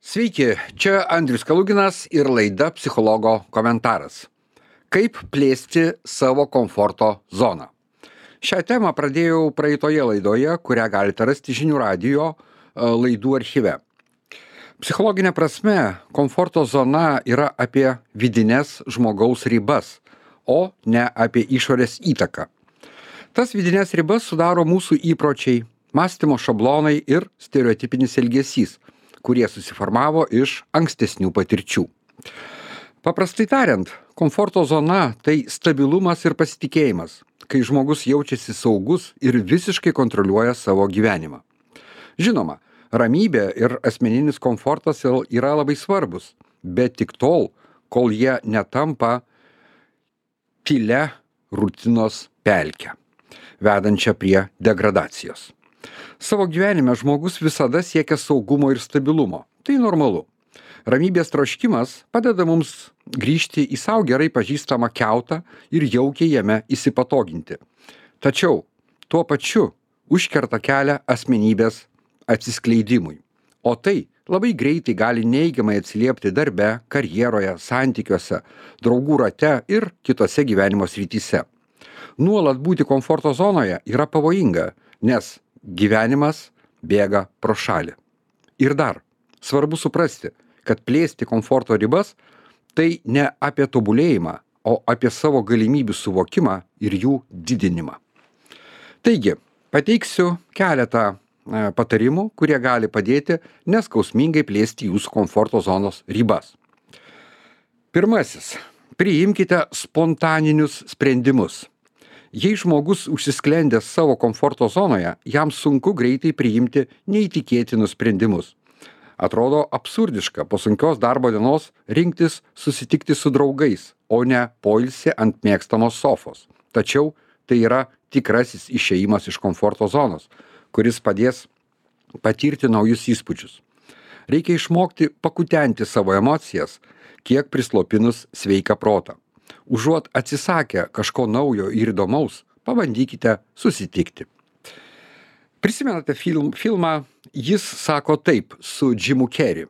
Sveiki, čia Andrius Kaluginas ir laida Psichologo komentaras. Kaip plėsti savo komforto zoną? Šią temą pradėjau praeitoje laidoje, kurią galite rasti žinių radijo laidų archyve. Psichologinė prasme, komforto zona yra apie vidines žmogaus ribas, o ne apie išorės įtaką. Tas vidines ribas sudaro mūsų įpročiai, mąstymo šablonai ir stereotipinis elgesys, kurie susiformavo iš ankstesnių patirčių. Paprastai tariant, komforto zona tai stabilumas ir pasitikėjimas, kai žmogus jaučiasi saugus ir visiškai kontroliuoja savo gyvenimą. Žinoma, ramybė ir asmeninis komfortas yra labai svarbus, bet tik tol, kol jie netampa tylia rutinos pelke, vedančia prie degradacijos. Savo gyvenime žmogus visada siekia saugumo ir stabilumo. Tai normalu. Ramybės troškimas padeda mums grįžti į savo gerai pažįstamą kiautą ir jaukiai jame įsipatoginti. Tačiau tuo pačiu užkerta kelią asmenybės atsiskleidimui. O tai labai greitai gali neigiamai atsiliepti darbe, karjeroje, santykiuose, draugų rate ir kitose gyvenimo srityse. Nuolat būti komforto zonoje yra pavojinga, nes gyvenimas bėga pro šalį. Ir dar, svarbu suprasti, kad plėsti komforto ribas tai ne apie tobulėjimą, o apie savo galimybių suvokimą ir jų didinimą. Taigi, pateiksiu keletą patarimų, kurie gali padėti neskausmingai plėsti jūsų komforto zonos ribas. Pirmasis. Priimkite spontaninius sprendimus. Jei žmogus užsisklendęs savo komforto zonoje, jam sunku greitai priimti neįtikėtinus sprendimus. Atrodo absurdiška po sunkios darbo dienos rinktis susitikti su draugais, o ne poilsį ant mėgstamos sofos. Tačiau tai yra tikrasis išėjimas iš komforto zonos, kuris padės patirti naujus įspūdžius. Reikia išmokti pakutenti savo emocijas, kiek prislopinus sveiką protą. Užuot atsisakę kažko naujo ir įdomaus, pabandykite susitikti. Prisimenate filmą Jis sako taip su Jimu Carrey.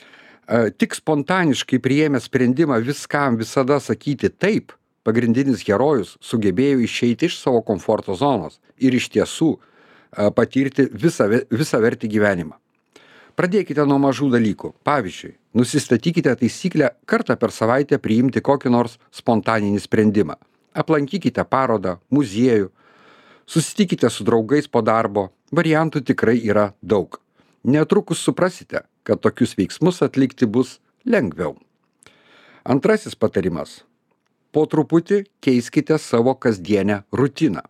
Tik spontaniškai priėmęs sprendimą viskam visada sakyti taip, pagrindinis herojus sugebėjo išeiti iš savo komforto zonos ir iš tiesų patirti visavertį gyvenimą. Pradėkite nuo mažų dalykų. Pavyzdžiui, nusistatykite taisyklę kartą per savaitę priimti kokį nors spontaninį sprendimą. Aplankykite parodą, muziejų, susitikite su draugais po darbo. Variantų tikrai yra daug. Netrukus suprasite, kad tokius veiksmus atlikti bus lengviau. Antrasis patarimas. Po truputį keiskite savo kasdienę rutiną.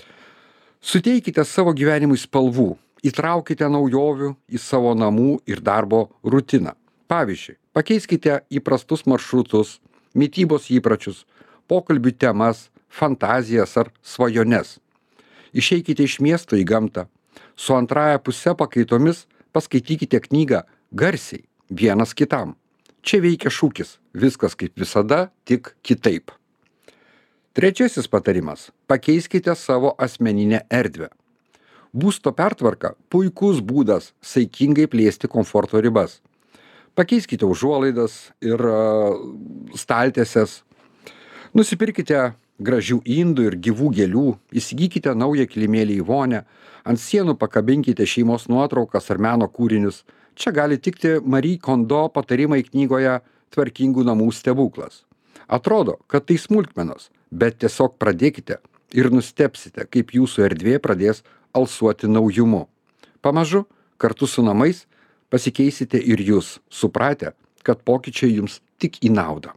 Suteikite savo gyvenimui spalvų. Įtraukite naujovių į savo namų ir darbo rutiną. Pavyzdžiui, pakeiskite įprastus maršrutus, mitybos įpročius, pokalbių temas, fantazijas ar svajones. Išeikite iš miesto į gamtą. Su antraja puse pakaitomis paskaitykite knygą garsiai, vienas kitam. Čia veikia šūkis viskas kaip visada, tik kitaip. Trečiasis patarimas. Pakeiskite savo asmeninę erdvę. Būsto pertvarka puikus būdas saikingai plėsti komforto ribas. Pakeiskite užuolaidas ir staltieses. Nusipirkite gražių indų ir gyvų gėlių, įsigykite naują kilimėlį į vonią, ant sienų pakabinkite šeimos nuotraukas ar meno kūrinius. Čia gali tikti Marie Kondo patarimai knygoje Tvarkingų namų stebuklas. Atrodo, kad tai smulkmenos, bet tiesiog pradėkite ir nustebsite, kaip jūsų erdvė pradės alsuoti naujumu. Pamažu, kartu su namais, pasikeisite ir jūs, supratę, kad pokyčiai jums tik į naudą.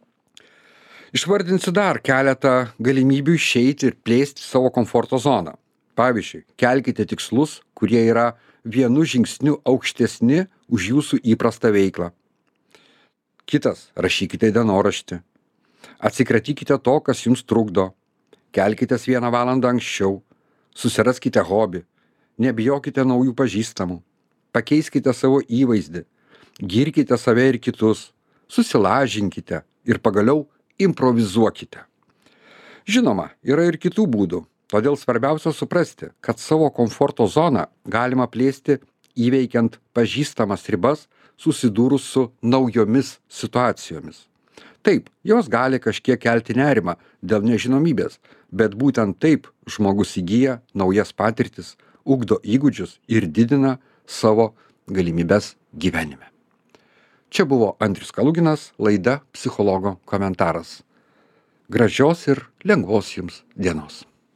Išvardinsiu dar keletą galimybių išeiti ir plėsti savo komforto zoną. Pavyzdžiui, kelkite tikslus, kurie yra vienu žingsniu aukštesni už jūsų įprastą veiklą. Kitas, rašykite dienoraštį. Atsikratykite to, kas jums trukdo. Kelkitės 1 valandą anksčiau. Susiraskite hobį. Nebijokite naujų pažįstamų. Pakeiskite savo įvaizdį. Girkite save ir kitus. Susilažinkite ir pagaliau improvizuokite. Žinoma, yra ir kitų būdų. Todėl svarbiausia suprasti, kad savo komforto zoną galima plėsti įveikiant pažįstamas ribas susidūrus su naujomis situacijomis. Taip, jos gali kažkiek kelti nerimą dėl nežinomybės, bet būtent taip žmogus įgyja naujas patirtis, ugdo įgūdžius ir didina savo galimybes gyvenime. Čia buvo Andrius Kaluginas, laida Psichologo komentaras. Gražios ir lengvos jums dienos.